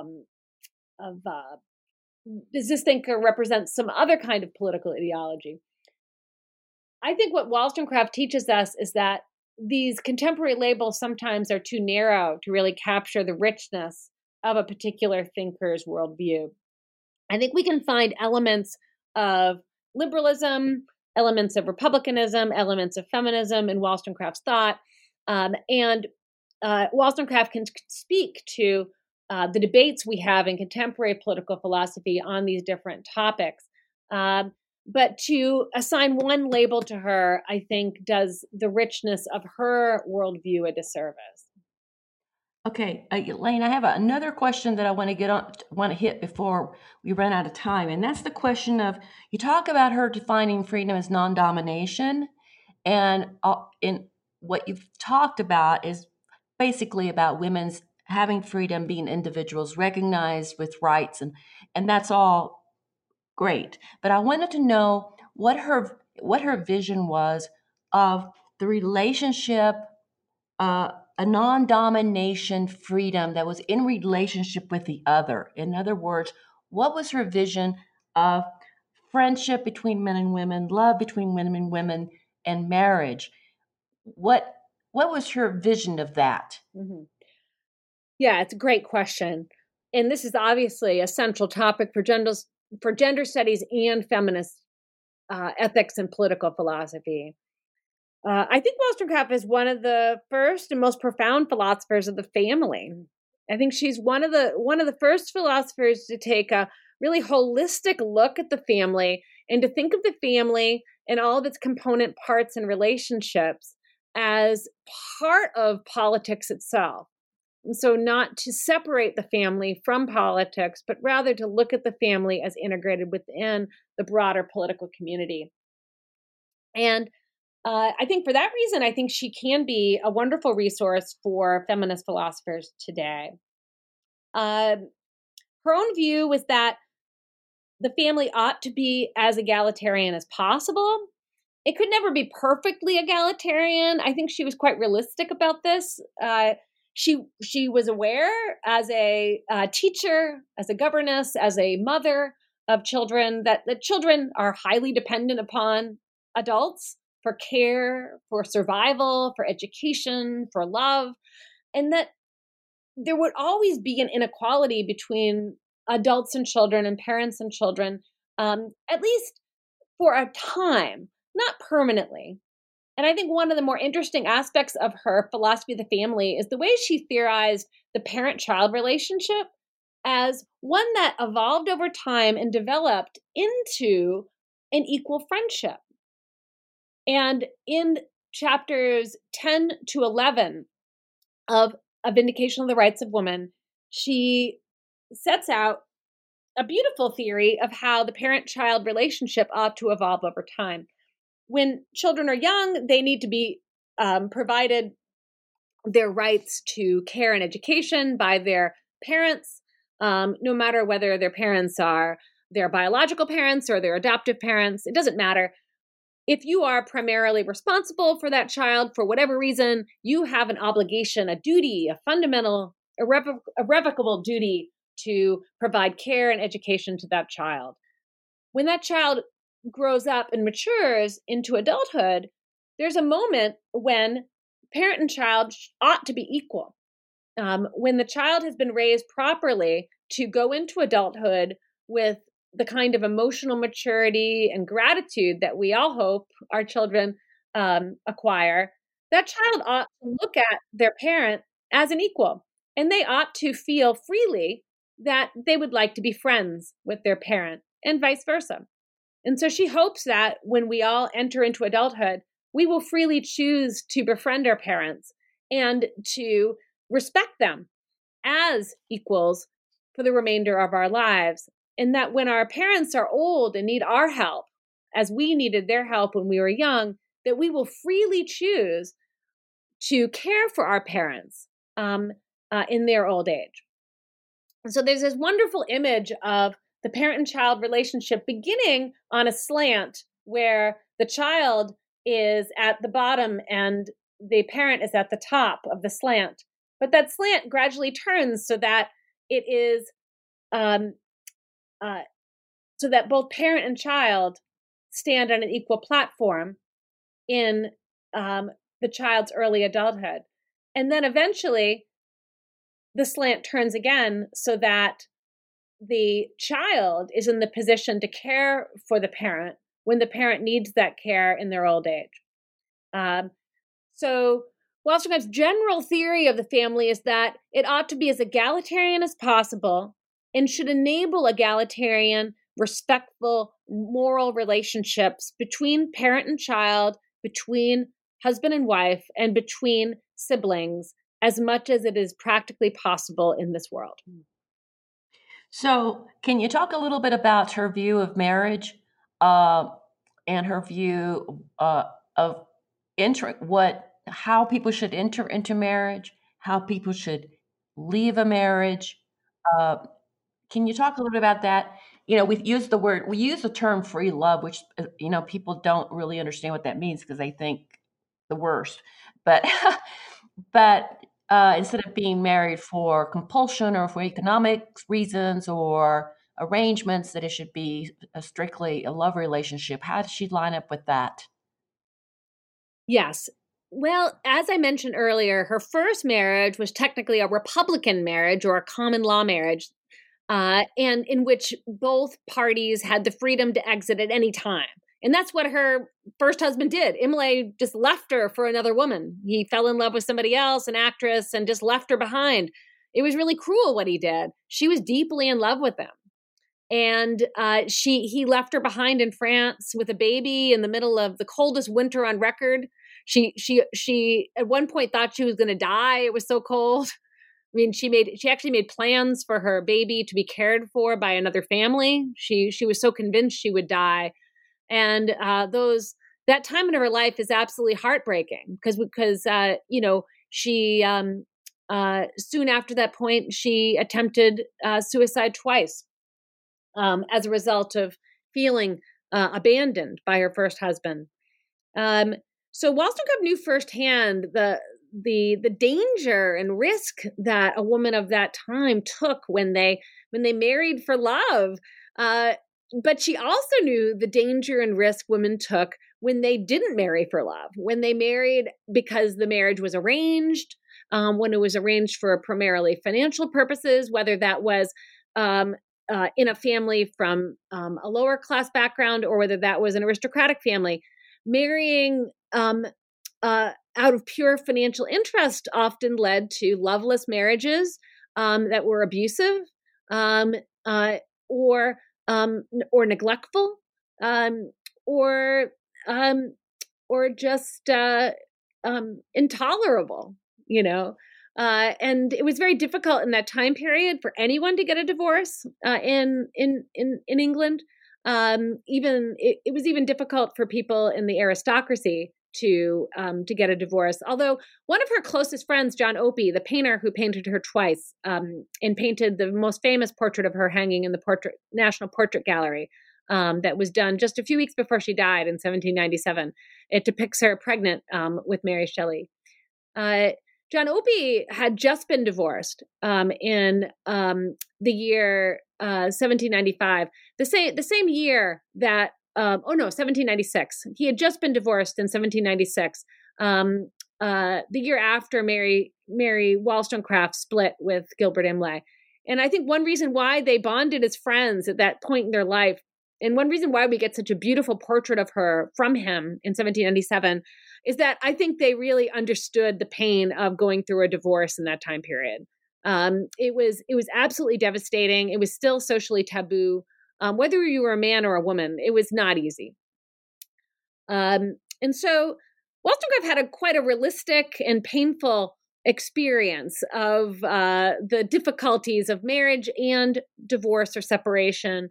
S3: does this thinker represent some other kind of political ideology? I think what Wollstonecraft teaches us is that these contemporary labels sometimes are too narrow to really capture the richness of a particular thinker's worldview. I think we can find elements of liberalism, elements of republicanism, elements of feminism in Wollstonecraft's thought. And Wollstonecraft can speak to the debates we have in contemporary political philosophy on these different topics. But to assign one label to her, I think, does the richness of her worldview a disservice.
S4: Okay, Elaine, I have another question that I want to hit before we run out of time, and that's the question of, you talk about her defining freedom as non-domination, and in what you've talked about is basically about women's having freedom, being individuals recognized with rights, and that's all great. But I wanted to know what her vision was of the relationship, a non-domination freedom that was in relationship with the other. In other words, what was her vision of friendship between men and women, love between women and women, and marriage? What What was her vision of that?
S3: Mm-hmm. Yeah, it's a great question. And this is obviously a central topic for gender studies and feminist ethics and political philosophy. I think Wollstonecraft is one of the first and most profound philosophers of the family. I think she's one of the first philosophers to take a really holistic look at the family and to think of the family and all of its component parts and relationships as part of politics itself. And so not to separate the family from politics, but rather to look at the family as integrated within the broader political community. And I think for that reason, I think she can be a wonderful resource for feminist philosophers today. Her own view was that the family ought to be as egalitarian as possible. It could never be perfectly egalitarian. I think she was quite realistic about this. She was aware as a teacher, as a governess, as a mother of children, that children are highly dependent upon adults for care, for survival, for education, for love, and that there would always be an inequality between adults and children and parents and children, at least for a time, not permanently. And I think one of the more interesting aspects of her philosophy of the family is the way she theorized the parent-child relationship as one that evolved over time and developed into an equal friendship. And in chapters 10 to 11 of A Vindication of the Rights of Woman, she sets out a beautiful theory of how the parent-child relationship ought to evolve over time. When children are young, they need to be provided their rights to care and education by their parents, no matter whether their parents are their biological parents or their adoptive parents. It doesn't matter. If you are primarily responsible for that child for whatever reason, you have an obligation, a duty, a fundamental, irrevocable duty to provide care and education to that child. When that child grows up and matures into adulthood, there's a moment when parent and child ought to be equal. When the child has been raised properly to go into adulthood with the kind of emotional maturity and gratitude that we all hope our children acquire, that child ought to look at their parent as an equal. And they ought to feel freely that they would like to be friends with their parent and vice versa. And so she hopes that when we all enter into adulthood, we will freely choose to befriend our parents and to respect them as equals for the remainder of our lives. And that when our parents are old and need our help, as we needed their help when we were young, that we will freely choose to care for our parents in their old age. And so there's this wonderful image of the parent and child relationship beginning on a slant where the child is at the bottom and the parent is at the top of the slant. But that slant gradually turns so that it is so that both parent and child stand on an equal platform in the child's early adulthood. And then eventually the slant turns again so that the child is in the position to care for the parent when the parent needs that care in their old age. So Wollstonecraft's general theory of the family is that it ought to be as egalitarian as possible and should enable egalitarian, respectful, moral relationships between parent and child, between husband and wife, and between siblings as much as it is practically possible in this world.
S4: So, can you talk a little bit about her view of marriage and her view of how people should enter into marriage, how people should leave a marriage? Can you talk a little bit about that? We use the term free love, which people don't really understand what that means because they think the worst. But instead of being married for compulsion or for economic reasons or arrangements, that it should be strictly a love relationship. How does she line up with that?
S3: Yes. Well, as I mentioned earlier, her first marriage was technically a Republican marriage or a common law marriage, and in which both parties had the freedom to exit at any time. And that's what her first husband did. Imlay just left her for another woman. He fell in love with somebody else, an actress, and just left her behind. It was really cruel what he did. She was deeply in love with him. And he left her behind in France with a baby in the middle of the coldest winter on record. She at one point thought she was going to die. It was so cold. I mean, she actually made plans for her baby to be cared for by another family. She was so convinced she would die. And that time in her life is absolutely heartbreaking because she soon after that point, she attempted suicide twice as a result of feeling abandoned by her first husband. So Wollstonecraft knew firsthand the danger and risk that a woman of that time took when they married for love. But she also knew the danger and risk women took when they didn't marry for love, when they married because the marriage was arranged, when it was arranged for primarily financial purposes, whether that was in a family from a lower class background or whether that was an aristocratic family. Marrying out of pure financial interest often led to loveless marriages that were abusive or neglectful or just intolerable, and it was very difficult in that time period for anyone to get a divorce in England. It was even difficult for people in the aristocracy to get a divorce. Although one of her closest friends, John Opie, the painter who painted her twice and painted the most famous portrait of her hanging in the National Portrait Gallery that was done just a few weeks before she died in 1797. It depicts her pregnant with Mary Shelley. John Opie had just been divorced in the year 1795, the same year that 1796. He had just been divorced in 1796, the year after Mary Wollstonecraft split with Gilbert Imlay. And I think one reason why they bonded as friends at that point in their life, and one reason why we get such a beautiful portrait of her from him in 1797, is that I think they really understood the pain of going through a divorce in that time period. It was absolutely devastating. It was still socially taboo. Whether you were a man or a woman, it was not easy. And so Wollstonecraft had quite a realistic and painful experience of the difficulties of marriage and divorce or separation.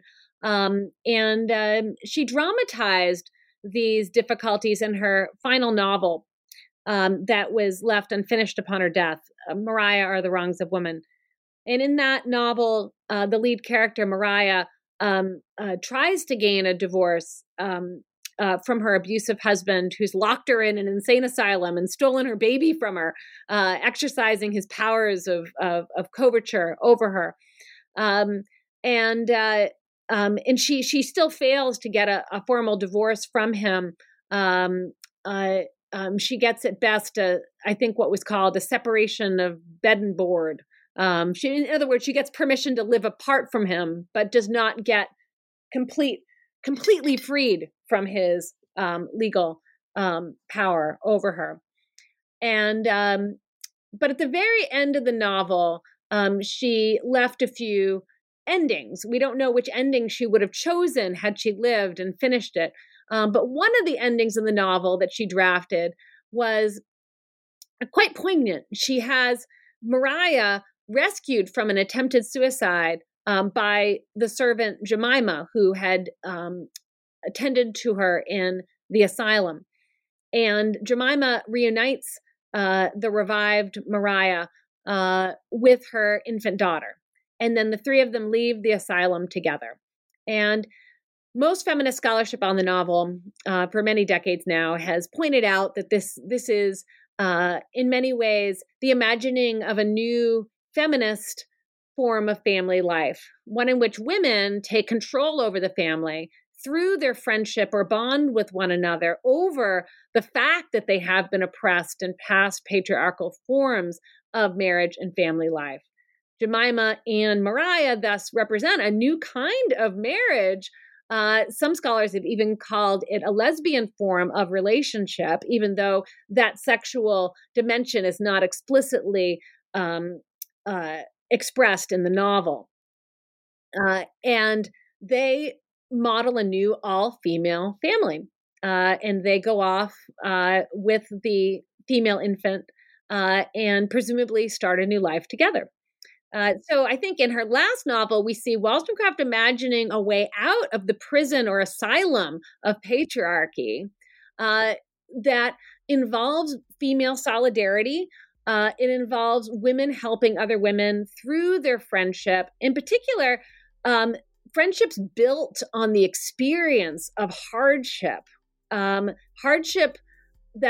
S3: She dramatized these difficulties in her final novel that was left unfinished upon her death, Maria or the Wrongs of Woman. And in that novel, the lead character, Maria, tries to gain a divorce from her abusive husband, who's locked her in an insane asylum and stolen her baby from her, exercising his powers of coverture over her. And she still fails to get a formal divorce from him. She gets at best, I think, what was called a separation of bed and board. In other words, she gets permission to live apart from him, but does not get completely freed from his legal power over her. But at the very end of the novel, she left a few endings. We don't know which ending she would have chosen had she lived and finished it. But one of the endings in the novel that she drafted was quite poignant. She has Maria rescued from an attempted suicide by the servant Jemima, who had attended to her in the asylum. And Jemima reunites the revived Maria with her infant daughter. And then the three of them leave the asylum together. And most feminist scholarship on the novel for many decades now has pointed out that this is, in many ways, the imagining of a new feminist form of family life, one in which women take control over the family through their friendship or bond with one another over the fact that they have been oppressed in past patriarchal forms of marriage and family life. Jemima and Mariah thus represent a new kind of marriage. Some scholars have even called it a lesbian form of relationship, even though that sexual dimension is not explicitly expressed in the novel. And they model a new all-female family, and they go off with the female infant and presumably start a new life together. So I think in her last novel, we see Wollstonecraft imagining a way out of the prison or asylum of patriarchy that involves female solidarity. It involves women helping other women through their friendship. In particular, friendships built on the experience of hardship, hardship that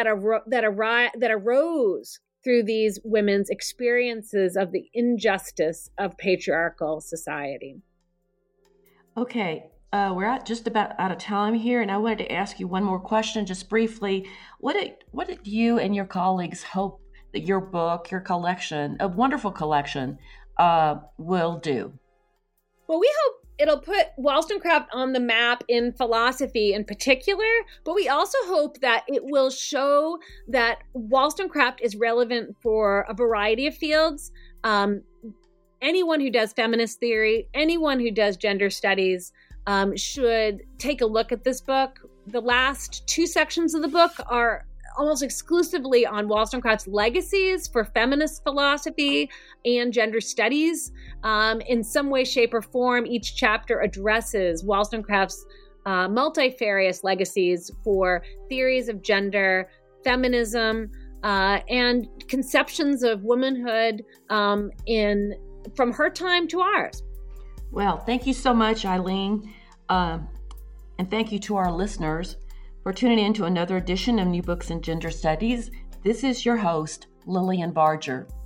S3: arose through these women's experiences of the injustice of patriarchal society.
S4: Okay, we're just about out of time here, and I wanted to ask you one more question just briefly. What did you and your colleagues hope that your book, your collection, a wonderful collection, will do?
S3: Well, we hope it'll put Wollstonecraft on the map in philosophy in particular, but we also hope that it will show that Wollstonecraft is relevant for a variety of fields. Anyone who does feminist theory, anyone who does gender studies should take a look at this book. The last 2 sections of the book are almost exclusively on Wollstonecraft's legacies for feminist philosophy and gender studies. In some way, shape, or form, each chapter addresses Wollstonecraft's multifarious legacies for theories of gender, feminism, and conceptions of womanhood from her time to ours.
S4: Well, thank you so much, Eileen. And thank you to our listeners for tuning in to another edition of New Books in Gender Studies. This is your host, Lillian Barger.